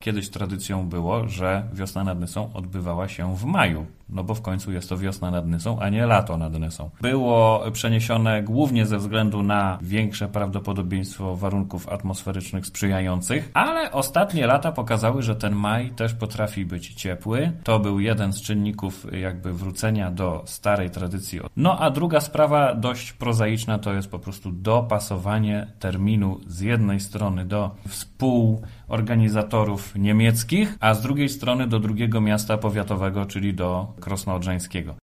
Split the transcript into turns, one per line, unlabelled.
Kiedyś tradycją było, że wiosna nad Nysą odbywała się w maju, no bo w końcu jest to wiosna nad Nysą, a nie lato nad Nysą. Było przeniesione głównie ze względu na większe prawdopodobieństwo warunków atmosferycznych sprzyjających, ale ostatnie lata pokazały, że ten maj też potrafi być ciepły. To był jeden z czynników jakby wrócenia do starej tradycji. No a druga sprawa dość prozaiczna to jest po prostu dopasowanie terminu z jednej strony do współorganizatorów niemieckich, a z drugiej strony do drugiego miasta powiatowego, czyli do Krosno Odrzańskiego.